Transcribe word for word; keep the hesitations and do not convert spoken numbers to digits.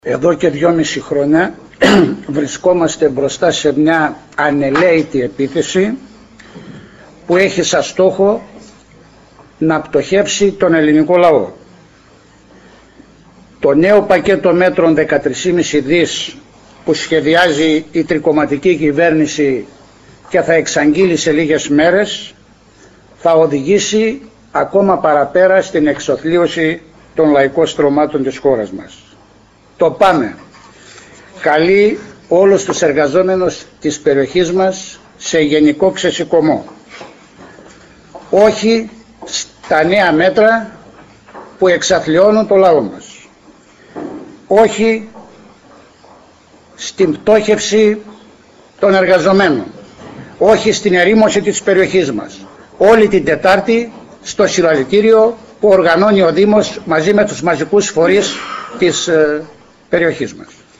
Εδώ και δυόμιση χρόνια βρισκόμαστε μπροστά σε μια ανελαίητη επίθεση που έχει σαν στόχο να πτωχεύσει τον ελληνικό λαό. Το νέο πακέτο μέτρων δεκατρείς κόμμα πέντε δις που σχεδιάζει η τρικομματική κυβέρνηση και θα εξαγγείλει σε λίγες μέρες θα οδηγήσει ακόμα παραπέρα στην εξοθλίωση των λαϊκών στρωμάτων της χώρας μας. Το ΠΑΜΕ καλεί όλους τους εργαζόμενους της περιοχής μας σε γενικό ξεσηκωμό. Όχι στα νέα μέτρα που εξαθλιώνουν το λαό μας. Όχι στην πτώχευση των εργαζομένων. Όχι στην ερήμωση της περιοχής μας. Όλη την Τετάρτη στο συλλαλητήριο που οργανώνει ο Δήμος μαζί με τους μαζικούς φορείς της ε, περιοχής μας.